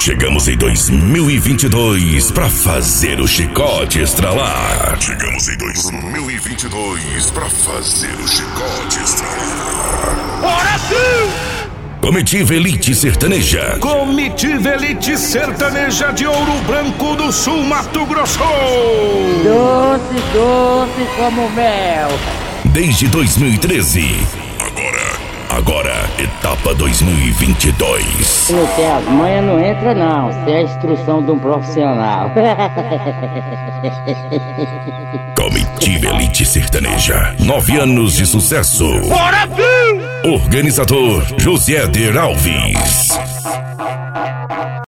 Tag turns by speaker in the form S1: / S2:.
S1: Chegamos em 2022 pra fazer o chicote estralar. Chegamos em 2022 pra fazer o chicote estralar.
S2: Bora sim!
S1: Comitiva Elite Sertaneja.
S2: Comitiva Elite Sertaneja de Ouro Branco do Sul, Mato Grosso.
S3: Doce, doce como mel.
S1: Desde 2013. Agora, etapa 2022.
S3: Se não tem as manhas, não entra não. Isso é a instrução de um profissional.
S1: Comitiva Elite Sertaneja. 9 anos de sucesso.
S2: Bora sim!
S1: Organizador José Alves.